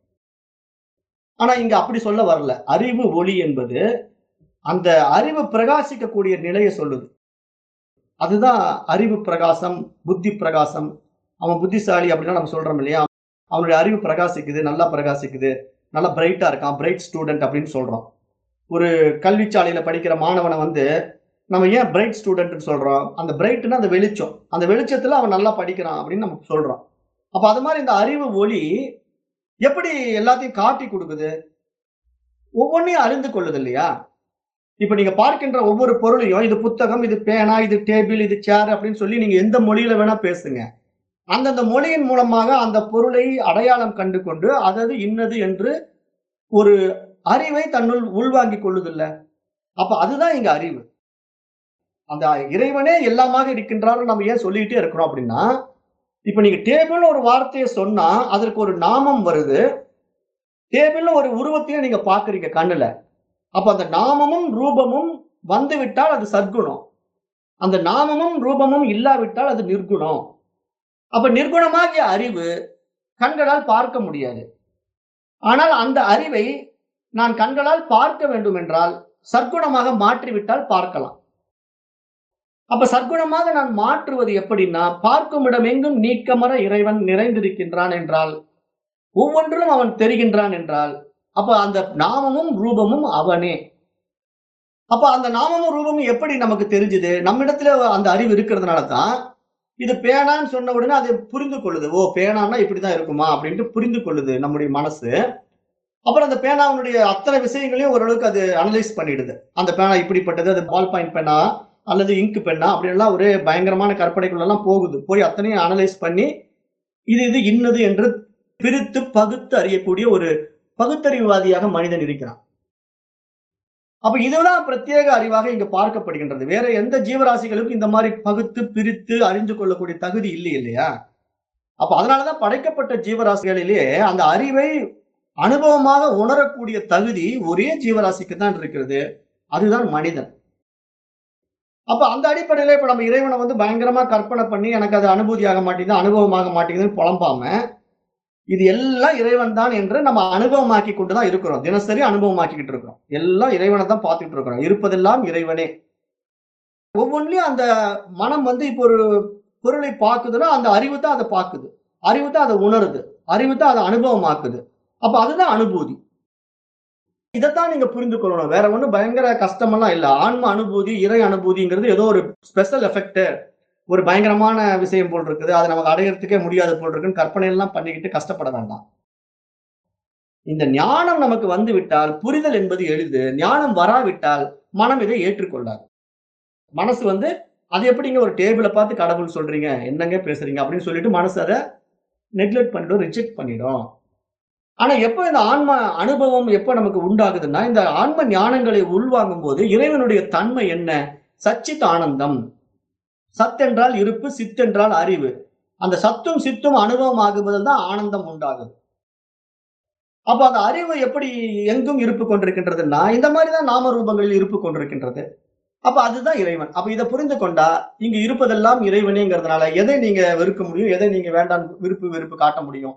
ஆனா இங்க அப்படி சொல்ல வரல. அறிவு ஒளி என்பது அந்த அறிவு பிரகாசிக்கக்கூடிய நிலைய சொல்லுது. அதுதான் அறிவு பிரகாசம், புத்தி பிரகாசம். அவன் புத்திசாலி அப்படின்னா நம்ம சொல்றோம் இல்லையா? அவனுடைய அறிவு பிரகாசிக்குது, நல்லா பிரகாசிக்குது. நல்லா பிரைட்டா இருக்கான். பிரைட் ஸ்டூடண்ட் அப்படின்னு சொல்றோம். ஒரு கல்விச்சாலையில படிக்கிற மாணவன வந்து நம்ம ஏன் பிரைட் ஸ்டூடண்ட்ன்னு சொல்றோம்? அந்த பிரைட்ன்னா அந்த வெளிச்சம். அந்த வெளிச்சத்துல அவன் நல்லா படிக்கிறான் அப்படின்னு நம்ம சொல்றோம். அப்ப அது மாரி இந்த அறிவு ஒளி எப்படி எல்லாத்தையும் காட்டிக் குடுக்குது? ஒவ்வொன்னையும் அறிந்து கொள்ளுது இல்லையா? இப்ப நீங்க பார்க்கின்ற ஒவ்வொரு பொருளையும், இது புத்தகம், இது பேனா, இது டேபிள், இது சேர் அப்படின்னு சொல்லி நீங்க எந்த மொழியில வேணா பேசுங்க. அந்தந்த மொழியின் மூலமாக அந்த பொருளை அடையாளம் கண்டு கொண்டு, அதது இன்னது என்று ஒரு அறிவை தன்னுள் உள்வாங்கிக் கொள்ளுதுல்ல. அப்ப அதுதான் இங்க அறிவு. அந்த இறைவனே எல்லாமாக இருக்கின்றார்ன்னு நம்ம ஏன் சொல்லிட்டே இருக்கிறோம் அப்படின்னா, இப்ப நீங்க டேபிள்னு ஒரு வார்த்தையை சொன்னா அதற்கு ஒரு நாமம் வருது. டேபிள்னு ஒரு உருவத்தையும் நீங்க பார்க்குறீங்க கண்ணுல. அப்ப அந்த நாமமும், ரூபமும் வந்துவிட்டால் அது சத்குணம். அந்த நாமமும், ரூபமும் இல்லாவிட்டால் அது நிர்குணம். அப்ப நிர்குணமாகிய அறிவு கண்களால் பார்க்க முடியாது. ஆனால் அந்த அறிவை நான் கண்களால் பார்க்க வேண்டும் என்றால் சற்குணமாக மாற்றிவிட்டால் பார்க்கலாம். அப்ப சற்குணமாக நான் மாற்றுவது எப்படின்னா, பார்க்கும் இடமெங்கும் நீக்கமற இறைவன் நிறைந்திருக்கின்றான் என்றால், ஒவ்வொன்றிலும் அவன் தெரிகின்றான் என்றால், அப்ப அந்த நாமமும் ரூபமும் அவனே. அப்ப அந்த நாமமும் ரூபமும் எப்படி நமக்கு தெரிஞ்சுது? நம்மிடத்துல அந்த அறிவு இருக்கிறதுனால தான், இது பேனான்னு சொன்ன உடனே அதை புரிந்து கொள்ளுது. ஓ! பேனான்னா இப்படிதான் இருக்குமா? அப்படின்ட்டு புரிந்து கொள்ளுது நம்முடைய மனசு. அப்புறம் அந்த பேனாவினுடைய அத்தனை விஷயங்களையும் ஓரளவுக்கு அது அனலைஸ் பண்ணிடுது. அந்த பேனா இப்படிப்பட்டது, அது பால் பாயிண்ட் பென்னா அல்லது இங்க் பென்னா அப்படின்லாம் ஒரே பயங்கரமான கற்பனைக்குள்ளலாம் போகுது. போய் அத்தனையும் அனலைஸ் பண்ணி, இது இன்னது என்று பிரித்து பகுத்து அறியக்கூடிய ஒரு பகுத்தறிவுவாதியாக மனிதன் இருக்கிறான். அப்ப இதுதான் பிரத்யேக அறிவாக இங்க பார்க்கப்படுகின்றது. வேற எந்த ஜீவராசிகளுக்கும் இந்த மாரி பகுத்து, பிரித்து அறிந்து கொள்ளக்கூடிய தகுதி இல்லை இல்லையா? அப்ப அதனாலதான் படைக்கப்பட்ட ஜீவராசிகளிலே அந்த அறிவை அனுபவமாக உணரக்கூடிய தகுதி ஒரே ஜீவராசிக்கு தான் இருக்கிறது. அதுதான் மனிதன். அப்ப அந்த அடிப்படையில இப்ப நம்ம இறைவனை வந்து பயங்கரமா கற்பனை பண்ணி எனக்கு அது அனுபூதியாக மாட்டேங்குது, அனுபவமாக மாட்டேங்குதுன்னு புலம்பாம, இது எல்லாம் இறைவன் தான் என்று நம்ம அனுபவமாக்கி கொண்டு தான் இருக்கிறோம். தினசரி அனுபவமாக்கிக்கிட்டு இருக்கிறோம். எல்லாம் இறைவனை தான் பார்த்துட்டு இருக்கிறோம். இருப்பதெல்லாம் இறைவனே. ஒவ்வொன்றிலும் அந்த மனம் வந்து இப்போ ஒரு பொருளை பார்க்குதுன்னா, அந்த அறிவு தான் அதை பார்க்குது. அறிவு தான் அதை உணருது. அறிவு தான் அதை அனுபவமாக்குது. அப்ப அதுதான் அனுபூதி. இதத்தான் நீங்க புரிந்து கொள்ளணும். வேற ஒண்ணும் பயங்கர கஷ்டமெல்லாம் இல்ல. ஆன்ம அனுபூதி, இறை அனுபூதிங்கிறது ஏதோ ஒரு ஸ்பெஷல் எஃபெக்ட், ஒரு பயங்கரமான விஷயம் போல் இருக்குது. அத நமக்கு அடையறதுக்கே முடியாது போல் இருக்குன்னு கற்பனை எல்லாம் பண்ணிக்கிட்டு கஷ்டப்பட வேண்டாம். இந்த ஞானம் நமக்கு வந்து விட்டால், புரிதல் என்பது எளிது. ஞானம் வராவிட்டால் மனம் இதை ஏற்றுக்கொள்ளாது. மனசு வந்து அது எப்படிங்க ஒரு டேபிள பார்த்து கடவுள் சொல்றீங்க? என்னங்க பேசுறீங்க? அப்படின்னு சொல்லிட்டு மனசு அத நெக்லெக்ட் பண்ணிடும், ரிஜெக்ட் பண்ணிடும். ஆனா எப்ப இந்த ஆன்ம அனுபவம் எப்ப நமக்கு உண்டாகுதுன்னா, இந்த ஆன்ம ஞானங்களை உள்வாங்கும்போது இறைவனுடைய தன்மை என்ன? சச்சித் ஆனந்தம். சத் என்றால் இருப்பு, சித் என்றால் அறிவு. அந்த சத்தும் சித்தும் அனுபவம் ஆகும்போது தான் ஆனந்தம் உண்டாகுது. அப்ப அந்த அறிவு எப்படி எங்கும் இருப்பு கொண்டிருக்கின்றதுன்னா, இந்த மாரி தான் நாம ரூபங்களில் இருப்பு கொண்டிருக்கின்றது. அப்ப அதுதான் இறைவன். அப்ப இத புரிந்து கொண்டா, இங்கு இருப்பதெல்லாம் இறைவனேங்கிறதுனால எதை நீங்க வெறுக்க முடியும்? எதை நீங்க வேண்டாம் வெறுப்பு காட்ட முடியும்?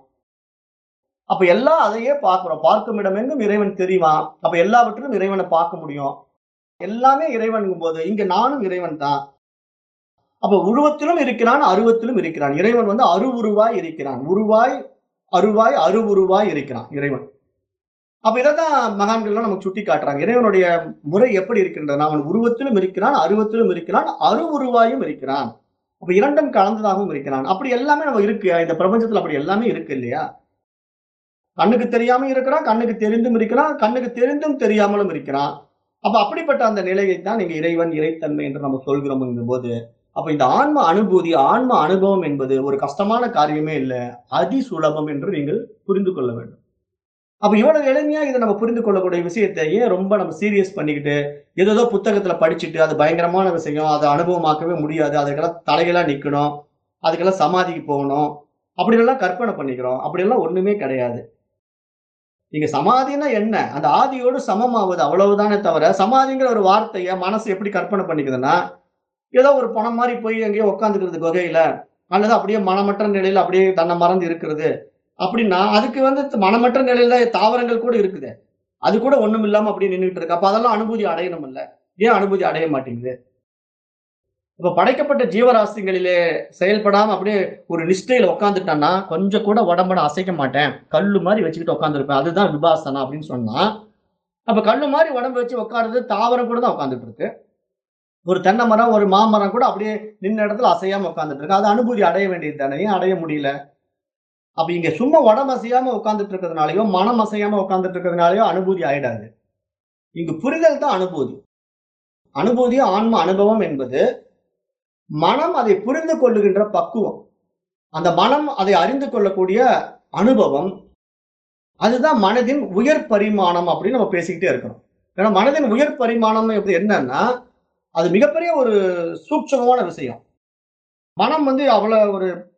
அப்ப எல்லாம் அதையே பார்க்கிறோம். பார்க்கும் இடமெங்கும் இறைவன் தெரிவான். அப்ப எல்லாவற்றிலும் இறைவனை பார்க்க முடியும். எல்லாமே இறைவன்ங்கும்போது, இங்க நானும் இறைவன் தான். அப்ப உருவத்திலும் இருக்கிறான், அருவத்திலும் இருக்கிறான். இறைவன் வந்து அருவுருவாய் இருக்கிறான். உருவாய், அருவாய், அருவுருவாய் இருக்கிறான் இறைவன். அப்ப இதத்தான் மகான்கள்லாம் நமக்கு சுட்டி காட்டுறாங்க. இறைவனுடைய முறை எப்படி இருக்கின்றன? அவன் உருவத்திலும் இருக்கிறான், அருவத்திலும் இருக்கிறான், அருவுருவாயும் இருக்கிறான். அப்ப இரண்டும் கலந்ததாகவும் இருக்கிறான். அப்படி எல்லாமே நம்ம இருக்கு. இந்த பிரபஞ்சத்துல அப்படி எல்லாமே இருக்கு இல்லையா? கண்ணுக்கு தெரியாம இருக்கிறான், கண்ணுக்கு தெரிந்தும் இருக்கிறான், கண்ணுக்கு தெரிந்தும் தெரியாமலும் இருக்கிறான். அப்ப அப்படிப்பட்ட அந்த நிலையைத்தான் நீங்க இறைவன், இறைத்தன்மை என்று நம்ம சொல்கிறோம்ங்கும்போது, அப்ப இந்த ஆன்ம அனுபூதி, ஆன்ம அனுபவம் என்பது ஒரு கஷ்டமான காரியமே இல்ல. அதி சுலபம் என்று நீங்கள் புரிந்து கொள்ள வேண்டும். அப்ப இவ்வளவு எளிமையா இத நம்ம புரிந்து கொள்ளக்கூடிய விஷயத்த ஏன் ரொம்ப நம்ம சீரியஸ் பண்ணிக்கிட்டு, ஏதேதோ புத்தகத்துல படிச்சுட்டு, அது பயங்கரமான விஷயம், அத அனுபவமாக்கவே முடியாது. அதுக்கெல்லாம் தலைகீழா நிக்கணும். அதுக்கெல்லாம் சமாதிக்கு போகணும். அப்படியெல்லாம் கற்பனை பண்ணிக்கிறோம். அப்படியெல்லாம் ஒண்ணுமே கிடையாது. நீங்க சமாதின்னா என்ன? அந்த ஆதியோடு சமமாவது அவ்வளவுதானே தவிர, சமாதிங்கிற ஒரு வார்த்தைய மனசு எப்படி கற்பனை பண்ணிக்குதுன்னா, ஏதோ ஒரு பணம் மாரி போய் எங்கேயோ உட்கார்ந்துக்கிறது குகையில, அல்லது அப்படியே மனமற்ற நிலையில அப்படியே தன்னை மறந்து இருக்கிறது. அப்படின்னா, அதுக்கு வந்து மனமற்ற நிலையில தாவரங்கள் கூட இருக்குதே. அது கூட ஒண்ணும் இல்லாம அப்படியே நின்னுட்டு இருக்கு. அப்ப அதெல்லாம் அனுபூதி அடையணும்ல்ல. ஏன் அனுபூதி அடைய மாட்டேங்குது? இப்ப படைக்கப்பட்ட ஜீவராசிகளிலே செயல்படாம அப்படியே ஒரு நிஷ்டையில உட்கார்ந்துட்டான்னா, கொஞ்சம் கூட உடம்ப நான் அசைக்க மாட்டேன். கல்லு மாரி வச்சுக்கிட்டு உட்கார்ந்திருப்பேன். அதுதான் விபாசனா அப்படின்னு சொன்னா, அப்ப கல்லு மாரி உடம்ப வச்சு உட்கார்றது தாவரம் கூட தான் உட்கார்ந்துட்டு இருக்கு. ஒரு தென்னை மரம், ஒரு மாமரம் கூட அப்படியே நின்ன இடத்துல அசையாம உட்கார்ந்துட்டு இருக்கு. அது அனுபூதி அடைய வேண்டியது தானே. ஏன் அடைய முடியல? அப்ப இங்க சும்மா உடம்பு அசையாம உட்கார்ந்துட்டு இருக்கிறதுனாலயோ, மனம் அசையாம உட்கார்ந்துட்டு இருக்கிறதுனாலயோ அனுபூதி ஆயிடாது. இங்கு புரிதல் தான் அனுபூதி. அனுபூதி, ஆன்ம அனுபவம் என்பது மனம் அதை புரிந்து கொள்ளுகின்ற பக்குவம். அந்த மனம் அதை அறிந்து கொள்ளக்கூடிய அனுபவம், அதுதான் மனதின் உயர் பரிமாணம் அப்படின்னு நம்ம பேசிக்கிட்டே இருக்கிறோம். ஏன்னா மனதின் உயர் பரிமாணம் என்னன்னா, அது மிகப்பெரிய ஒரு சூட்சமமான விஷயம். மனம் வந்து அவ்வளவு ஒரு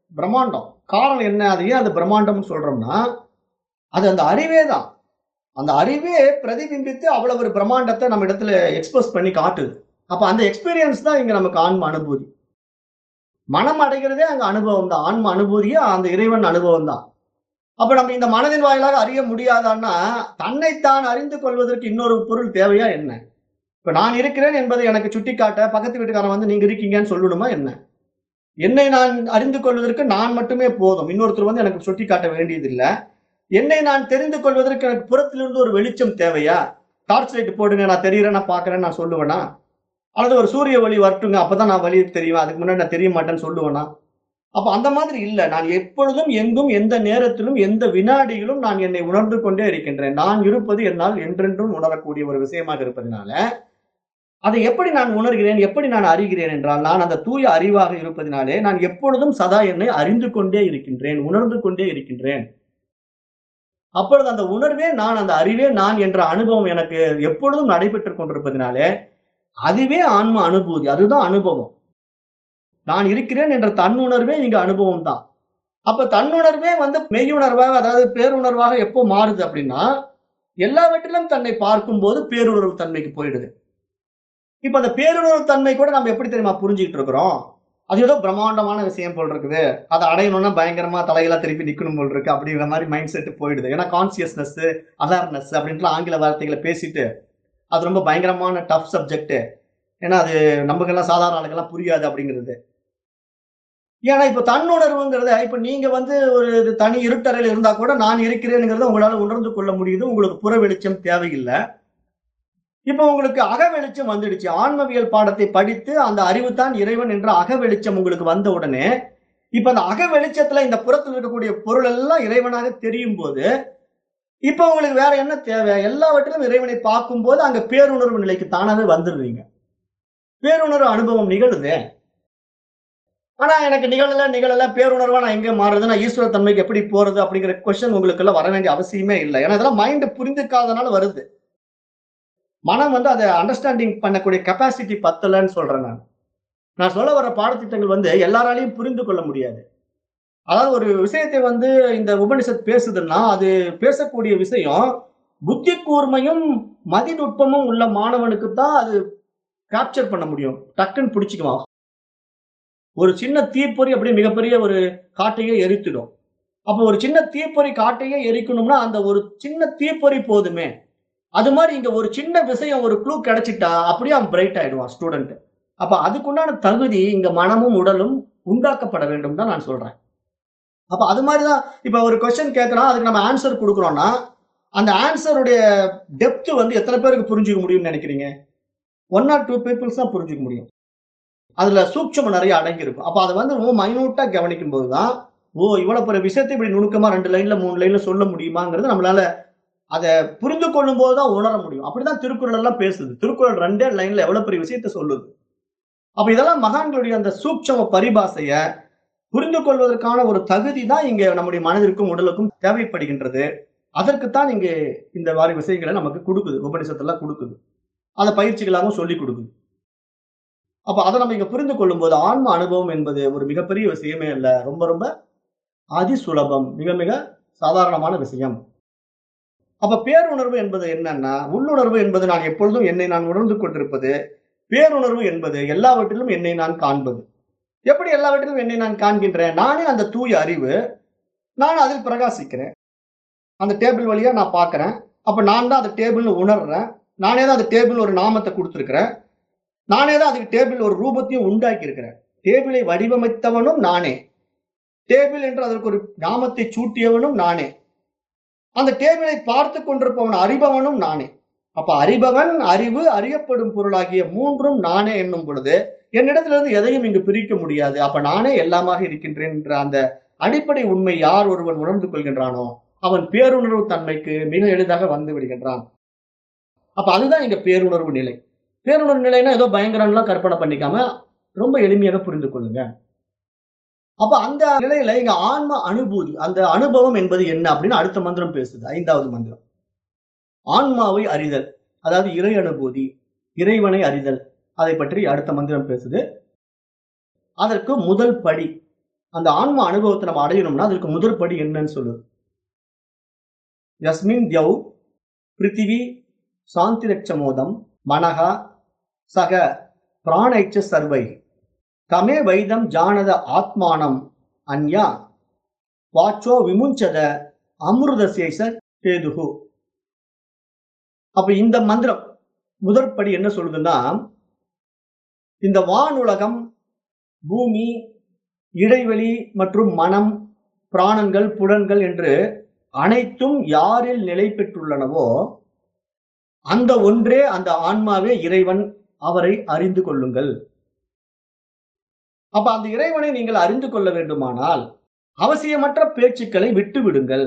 பிரம்மாண்டம். காரணம் என்ன? அது ஏன் அது பிரம்மாண்டம்னு சொல்றோம்னா, அது அந்த அறிவே தான். அந்த அறிவே பிரதிபிம்பித்து அவ்வளவு ஒரு பிரம்மாண்டத்த நம்ம இடத்துல எக்ஸ்பிரஸ் பண்ணி காட்டுது. அப்ப அந்த எக்ஸ்பீரியன்ஸ் தான் இங்க நமக்கு ஆன்ம அனுபூதி. மனம் அடைகிறதே அங்க அனுபவம் தான். ஆன்ம அனுபூதியே அந்த இறைவன் அனுபவம் தான். அப்ப நம்ம இந்த மனதின் வாயிலாக அறிய முடியாதான்னா, தன்னைத்தான் அறிந்து கொள்வதற்கு இன்னொரு பொருள் தேவையா என்ன? இப்ப நான் இருக்கிறேன் என்பதை எனக்கு சுட்டிக்காட்ட பக்கத்து வீட்டுக்காரன் வந்து நீங்க இருக்கீங்கன்னு சொல்லணுமா என்ன? என்னை நான் அறிந்து கொள்வதற்கு நான் மட்டுமே போதும். இன்னொருத்தர் வந்து எனக்கு சுட்டிக்காட்ட வேண்டியதில்ல. என்னை நான் தெரிந்து கொள்வதற்கு எனக்கு புறத்திலிருந்து ஒரு வெளிச்சம் தேவையா? டார்ச் லைட் போடுங்க நான் தெரியிறேன், நான் பார்க்கிறேன்னு நான் சொல்லுவேனா? அல்லது ஒரு சூரிய ஒளி வரட்டுங்க அப்பதான் நான் வழி தெரியும். அதுக்கு முன்னாடி நான் தெரிய மாட்டேன்னு சொல்லுவேனா? அப்ப அந்த மாதிரி இல்ல. நான் எப்பொழுதும், எங்கும், எந்த நேரத்திலும், எந்த வினாடியிலும் நான் என்னை உணர்ந்து கொண்டே இருக்கின்றேன். நான் இருப்பது என்னால் என்றென்றும் உணரக்கூடிய ஒரு விஷயமாக இருப்பதனால, அதை எப்படி நான் உணர்கிறேன், எப்படி நான் அறிகிறேன் என்றால், நான் அந்த தூய அறிவாக இருப்பதினாலே, நான் எப்பொழுதும் சதா என்னை அறிந்து கொண்டே இருக்கின்றேன், உணர்ந்து கொண்டே இருக்கின்றேன். அப்பொழுது அந்த உணர்வே நான், அந்த அறிவே நான் என்ற அனுபவம் எனக்கு எப்பொழுதும் நடைபெற்றுக் கொண்டிருப்பதினாலே, அதுவே ஆன்ம அனுபூதி. அதுதான் அனுபவம். நான் இருக்கிறேன் என்ற தன்னுணர்வே இங்க அனுபவம் தான். அப்ப தன்னுணர்வே வந்து மெய்யுணர்வாக, அதாவது பேருணர்வாக எப்போ மாறுது அப்படின்னா, எல்லாவற்றிலும் தன்னை பார்க்கும்போது பேருணர்வு தன்மைக்கு போயிடுது. இப்ப அந்த பேருணர்வு தன்மை கூட நம்ம எப்படி தெரியுமா புரிஞ்சுகிட்டு இருக்கிறோம்? அது ஏதோ பிரம்மாண்டமான விஷயம் போல் இருக்குது. அத அடையணும்னா பயங்கரமா தலைகீழா திருப்பி நிக்கணும் போல் இருக்கு. அப்படிங்கிற மாரி மைண்ட் செட் போயிடுது. ஏன்னா கான்ஷியஸ்னஸ், அவேர்னஸ் அப்படின்ட்டுலாம் ஆங்கில வார்த்தைகள பேசிட்டு, அது ரொம்ப பயங்கரமான டஃப் சப்ஜெக்ட். ஏன்னா அது நமக்கெல்லாம் சாதாரண ஆளுக்கெல்லாம் புரியாது அப்படிங்கிறது. ஏன்னா இப்ப தன்னுணர்வுங்கிறத இப்ப நீங்க வந்து ஒரு தனி இருட்டறையில இருந்தா கூட நான் இருக்கிறேன்ங்கிறத உங்களால உணர்ந்து கொள்ள முடியுது. உங்களுக்கு புற வெளிச்சம் தேவையில்ல. இப்ப உங்களுக்கு அக வெளிச்சம் வந்துடுச்சு. ஆன்மவியல் பாடத்தை படித்து அந்த அறிவு தான் இறைவன் என்ற அக வெளிச்சம் உங்களுக்கு வந்த உடனே, இப்ப அந்த அக வெளிச்சத்துல இந்த புறத்துல இருக்கக்கூடிய பொருள் எல்லாம் இறைவனாக தெரியும்போது, இப்ப உங்களுக்கு வேற என்ன தேவை? எல்லாவற்றிலும் இறைவனை பார்க்கும்போது அங்க பேருணர்வு நிலைக்கு தானாவே வந்துருவீங்க. பேருணர்வு அனுபவம் நிகழுதே. ஆனா எனக்கு நிகழல பேருணர்வா நான் எங்க மாறுறது? நான் ஈஸ்வர தன்மைக்கு எப்படி போறது? அப்படிங்கிற கொஸ்டின் உங்களுக்கெல்லாம் வர வேண்டிய அவசியமே இல்ல. ஏன்னா இதெல்லாம் மைண்ட் புரிந்துக்காதனால வருது. மனம் வந்து அத அண்டர்ஸ்டாண்டிங் பண்ணக்கூடிய கெப்பாசிட்டி பத்தலன்னு சொல்றேன் நான். நான் சொல்ல வர்ற பாடத்திட்டங்கள் வந்து எல்லாராலயும் புரிந்து கொள்ள முடியாது. அதாவது ஒரு விஷயத்தை வந்து இந்த உபனிஷத் பேசுதுன்னா, அது பேசக்கூடிய விஷயம் புத்தி கூர்மையும், மதிநுட்பமும் உள்ள மாணவனுக்கு தான் அது கேப்சர் பண்ண முடியும். டக்குன்னு புடிச்சுக்குவான். ஒரு சின்ன தீப்பொறி அப்படியே மிகப்பெரிய ஒரு காட்டையே எரித்துடும். அப்போ ஒரு சின்ன தீப்பொறி காட்டையே எரிக்கணும்னா, அந்த ஒரு சின்ன தீப்பொறி போதுமே. அது மாரி இங்க ஒரு சின்ன விஷயம் ஒரு க்ளூ கிடைச்சிட்டா, அப்படியே அவன் பிரைட் ஆயிடுவான் ஸ்டூடண்ட். அப்ப அதுக்குண்டான தகுதி இங்க மனமும், உடலும் உண்டாக்கப்பட வேண்டும் தான் நான் சொல்றேன். அப்ப அது மாரி தான் இப்ப ஒரு கொஸ்டின் கேட்கிறான், அதுக்கு நம்ம ஆன்சர் குடுக்குறோம்னா, அந்த ஆன்ஸருடைய டெப்த் வந்து எத்தன பேருக்கு புரிஞ்சுக்க முடியும்னு நெனைக்கிறீங்க? 1 ஆர் 2 பீப்பிள்ஸ் தான் புரிஞ்சுக்க முடியும். அதுல சூட்சுமம் நெறைய அடங்கியிருக்கும். அப்ப அத வந்து மைன்யூட்டா கவனிக்கும்போது தான், இவ்வளவு பெரிய விஷயத்த இப்படி நுணுக்கமா 2 லைன்ல, 3 லைன்ல சொல்ல முடியுமாங்கிறது நம்மளால அத புரிந்து கொள்ளும்போது தான் உணர முடியும். அப்படிதான் திருக்குறள் எல்லாம் பேசுது. திருக்குறள் 2 லைன்ல எவ்வளவு பெரிய விஷயத்த சொல்லுது. அப்ப இதெல்லாம் மகான்களுடைய அந்த சூட்சும பரிபாஷைய புரிந்து கொள்வதற்கான ஒரு தகுதி தான் இங்க நம்முடைய மனதிற்கும், உடலுக்கும் தேவைப்படுகின்றது. அதற்குத்தான் இங்கே இந்த மாரி விஷயங்கள நமக்கு குடுக்குது. உபநிஷத்தெல்லாம் குடுக்குது. அத பயிற்சிகளாகவும் சொல்லிக் குடுக்குது. அப்ப அத நம்ம இங்க புரிந்து கொள்ளும்போது, ஆன்ம அனுபவம் என்பது ஒரு மிகப்பெரிய விஷயமே இல்ல. ரொம்ப ரொம்ப அதிசுலபம். மிக மிக சாதாரணமான விஷயம். அப்ப பேருணர்வு என்பது என்னன்னா, உள்ளுணர்வு என்பது நான் எப்பொழுதும் என்னை நான் உணர்ந்து கொண்டிருப்பது. பேருணர்வு என்பது எல்லாவற்றிலும் என்னை நான் காண்பது. எப்படி எல்லாவற்றிலும் என்னை நான் காண்கின்றேன்? நானே அந்த தூய அறிவு. நான் அதில் பிரகாசிக்கிறேன். அந்த டேபிள் வழியா நான் பார்க்கிறேன். அப்ப நான் தான் அந்த டேபிள்னு உணர்றேன். நானே தான் அந்த டேபிள் ஒரு நாமத்த குடுத்திருக்கிறேன். நானே தான் அதுக்கு டேபிள் ஒரு ரூபத்தையும் உண்டாக்கி இருக்கிறேன். டேபிளை வடிவமைத்தவனும் நானே. டேபிள் என்று அதற்கு ஒரு நாமத்தை சூட்டியவனும் நானே. அந்த டேபிளை பார்த்துக் கொண்டிருப்பவன் அறிபவனும் நானே. அப்ப அறிபவன், அறிவு, அறியப்படும் பொருளாகிய 3ம் நானே என்னும் பொழுது, என்னிடத்திலிருந்து எதையும் இங்கு பிரிக்க முடியாது. அப்ப நானே எல்லாமாக இருக்கின்றேன் என்ற அந்த அடிப்படை உண்மை யார் ஒருவன் உணர்ந்து கொள்கின்றானோ, அவன் பேருணர்வு தன்மைக்கு மிக எளிதாக வந்து விடுகின்றான். அப்ப அதுதான் இங்க பேருணர்வு நிலை. பேருணர்வு நிலைன்னா ஏதோ பயங்கரம்லாம் கற்பனை பண்ணிக்காம, ரொம்ப எளிமையாக புரிந்து கொள்ளுங்க. அப்ப அந்த நிலையில இங்க ஆன்ம அனுபூதி, அந்த அனுபவம் என்பது என்ன அப்படின்னு அடுத்த மந்திரம் பேசுது. 5வது மந்திரம். ஆன்மாவை அறிதல். அதாவது இறை அனுபூதி, இறைவனை அறிதல். அதை பற்றி அடுத்த மந்திரம் பேசுது. அதற்கு முதல் படி, அந்த ஆன்ம அனுபவத்தை நம்ம அடையணும்னா அதுக்கு முதற்படி என்னன்னு சொல்லுது. யஸ்மின் த்யௌ பிருத்திவி சாந்திரட்சமோதம் மனஹா சக பிராணைச்ச சர்வை தமே வைதம் ஜானத ஆத்மானம் அன்யா வாச்சோ விமுஞ்சத அமிர்தசேஷ கேதுகு. அப்ப இந்த மந்திரம் முதற்படி என்ன சொல்லுதுன்னா, இந்த வானுலகம், பூமி, இடைவெளி மற்றும் மனம், பிராணங்கள், புலன்கள் என்று அனைத்தும் யாரில் நிலை பெற்றுள்ளனவோ அந்த ஒன்றே அந்த ஆன்மாவே இறைவன், அவரை அறிந்து கொள்ளுங்கள். அப்ப அந்த இறைவனை நீங்கள் அறிந்து கொள்ள வேண்டுமானால் அவசியமற்ற பேச்சுக்களை விட்டு விடுங்கள்.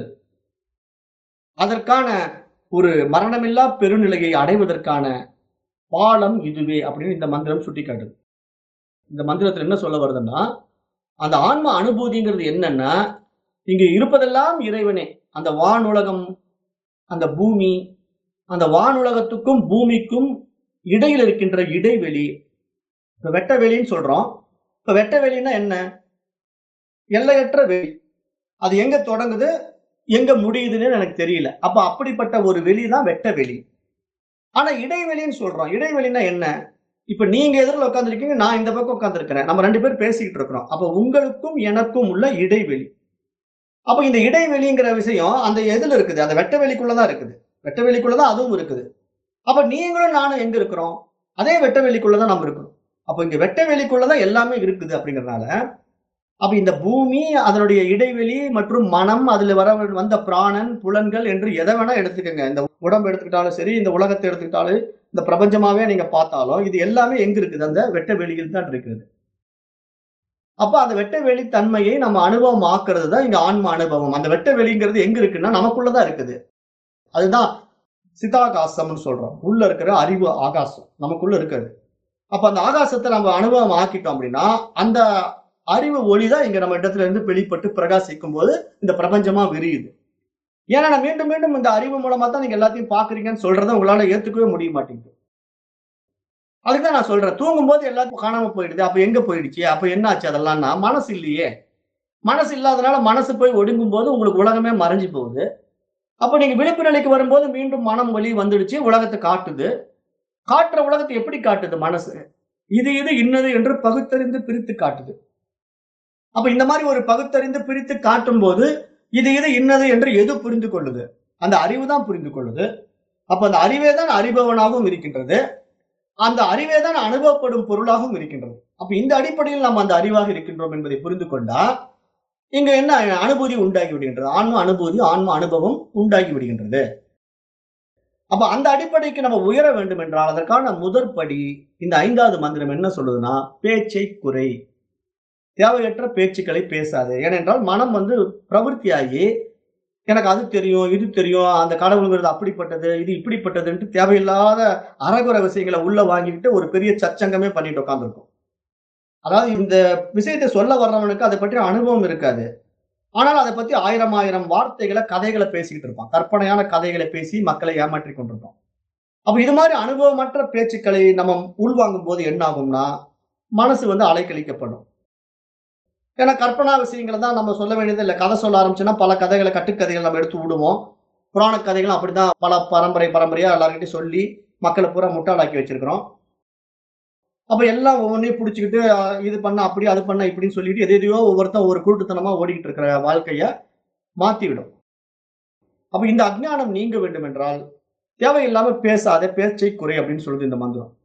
அதற்கான ஒரு மரணமில்லா பெருநிலையை அடைவதற்கான பாலம் இதுவே அப்படின்னு இந்த மந்திரம் சுட்டிக்காட்டுது. இந்த மந்திரத்துல என்ன சொல்ல வருதுன்னா, அந்த ஆன்ம அனுபூதிங்கிறது என்னன்னா, இங்க இருப்பதெல்லாம் இறைவனே. அந்த வானுலகம், அந்த பூமி, அந்த வானுலகத்துக்கும் பூமிக்கும் இடையில் இருக்கின்ற இடைவெளி, இப்ப வெட்ட வெளின்னு சொல்றோம். இப்ப வெட்ட வெளின்னா என்ன? எல்லையற்ற வெளி. அது எங்க தொடங்குது, எங்க முடியுதுன்னு எனக்கு தெரியல. அப்ப அப்படிப்பட்ட ஒரு வெளி தான் வெட்ட வெளி. ஆனா இடைவெளின்னு சொல்றோம். இடைவெளின்னா என்ன? இப்ப நீங்க எதிரில உட்கார்ந்திருக்கீங்க, நான் இந்த பக்கம் உட்கார்ந்திருக்கிறேன். நம்ம 2 பேரும் பேசிக்கிட்டு இருக்கிறோம். அப்ப உங்களுக்கும் எனக்கும் உள்ள இடைவெளி. அப்ப இந்த இடைவெளிங்கிற விஷயம் அந்த எதுல இருக்குது? அந்த வெட்ட வெளிக்குள்ள தான் இருக்குது. வெட்ட வெளிக்குள்ள தான் அதுவும் இருக்குது. அப்ப நீங்களும் நானும் எங்க இருக்கிறோம்? அதே வெட்ட வெளிக்குள்ள தான் நம்ம இருக்கிறோம். அப்ப இங்க வெட்ட வெளிக்குள்ள தான் எல்லாமே இருக்குது அப்படிங்கிறதுனால, அப்ப இந்த பூமி, அதனுடைய இடைவெளி மற்றும் மனம், அதுல வந்த பிராணன், புலன்கள் என்று எதை வேணா எடுத்துக்கங்க. இந்த உடம்பு எடுத்துக்கிட்டாலும் சரி, இந்த உலகத்தை எடுத்துக்கிட்டாலும், இந்த பிரபஞ்சமாவே நீங்க பார்த்தாலும், இது எல்லாமே எங்க இருக்குது? அந்த வெட்ட வெளியில் தான் இருக்குது. அப்ப அந்த வெட்ட வெளி தன்மையை நம்ம அனுபவம் ஆக்குறது தான் இங்க ஆன்ம அனுபவம். அந்த வெட்ட வெளிங்கிறது எங்க இருக்குன்னா நமக்குள்ளதான் இருக்குது. அதுதான் சிதாகாசம்னு சொல்றோம். உள்ள இருக்கிற அறிவு ஆகாசம் நமக்குள்ள இருக்குது. அப்ப அந்த ஆகாசத்தை நம்ம அனுபவம் ஆக்கிட்டோம் அப்படின்னா, அந்த அறிவு ஒளிதான் இங்க நம்ம இடத்துல இருந்து வெளிப்பட்டு பிரகாசிக்கும் போது இந்த பிரபஞ்சமா விரியுது. ஏன்னா நான் மீண்டும் மீண்டும் இந்த அறிவு மூலமா தான் நீங்க எல்லாத்தையும் பாக்குறீங்கன்னு சொல்றதை உங்களால ஏத்துக்கவே முடிய மாட்டேங்குது. அதுக்குதான் நான் சொல்றேன், தூங்கும்போது எல்லாத்தையும் காணாம போயிடுது. அப்ப எங்க போயிடுச்சு? அப்ப என்ன ஆச்சு? அதெல்லாம்னா மனசு இல்லையே. மனசு இல்லாதனால மனசு போய் ஒடுங்கும் போது உங்களுக்கு உலகமே மறைஞ்சு போகுது. அப்ப நீங்க விழிப்பு நிலைக்கு வரும்போது மீண்டும் மனம் வெளி வந்துடுச்சு, உலகத்தை காட்டுது. காட்டுற உலகத்தை எப்படி காட்டுது மனசு? இது இது இன்னது என்று பகுத்தறிந்து பிரித்து காட்டுது. அப்ப இந்த மாதிரி ஒரு பகுத்தறிந்து பிரித்து காட்டும் போது இது இது இன்னது என்று எது புரிந்து கொள்ளுது? அந்த அறிவு தான் புரிந்து கொள்ளுது. அப்ப அந்த அறிவே தான் அறிபவனாகவும் இருக்கின்றது. அந்த அறிவே தான் அனுபவப்படும் பொருளாகவும் இருக்கின்றது. அப்ப இந்த அடிப்படையில் நாம் அந்த அறிவாக இருக்கின்றோம் என்பதை புரிந்து கொண்டா இங்க என்ன அனுபூதி உண்டாகி விடுகின்றது. ஆன்ம அனுபூதி, ஆன்ம அனுபவம் உண்டாகி விடுகின்றது. அப்ப அந்த அடிப்படைக்கு நம்ம உயர வேண்டும் என்றால் அதற்கான முதற்படி இந்த 5வது மந்திரம் என்ன சொல்லுதுன்னா, பேச்சை குறை. தேவையற்ற பேச்சுக்களை பேசாது. ஏனென்றால் மனம் பிரவருத்தியாகி எனக்கு அது தெரியும், இது தெரியும், அந்த கடவுள்ங்கிறது அப்படிப்பட்டது, இது இப்படிப்பட்டதுன்ட்டு தேவையில்லாத அரகுர விஷயங்களை உள்ள வாங்கிக்கிட்டு ஒரு பெரிய சச்சங்கமே பண்ணிட்டு உட்கார்ந்துருக்கும். அதாவது இந்த விஷயத்தை சொல்ல வர்றவனுக்கு அதை பற்றி அனுபவம் இருக்காது. ஆனால் அதை பத்தி 1000 வார்த்தைகளை, கதைகளை பேசிக்கிட்டு இருப்பான். கற்பனையான கதைகளை பேசி மக்களை ஏமாற்றிக் கொண்டிருப்பான். அப்ப இது மாதிரி அனுபவமற்ற பேச்சுக்களை நம்ம உள்வாங்கும் போது என்ன ஆகும்னா, மனசு அலைக்கழிக்கப்படும். ஏன்னா கற்பனா விஷயங்களை தான் நம்ம சொல்ல வேண்டியது இல்ல. கதை சொல்ல ஆரம்பிச்சோம்னா பல கதைகளை, கட்டுக்கதைகள் நம்ம எடுத்து விடுவோம். புராண கதைகளும் அப்படிதான் பல பரம்பரையா எல்லார்கிட்டயும் சொல்லி மக்களை பூரா முட்டாளாக்கி வச்சிருக்கிறோம். அப்ப எல்லாம் ஒவ்வொன்னையும் புடிச்சுக்கிட்டு இது பண்ண அப்படி, அது பண்ண இப்படின்னு சொல்லிட்டு எதையோ ஒவ்வொருத்தன் ஒவ்வொரு குருட்டுத்தனமா ஓடிக்கிட்டு இருக்கிற வாழ்க்கைய மாத்திவிடும். அப்ப இந்த அஞ்ஞானம் நீங்க வேண்டும் என்றால் தேவையில்லாம பேசாத, பேச்சை குறை அப்படின்னு சொல்லுது இந்த மந்திரம்.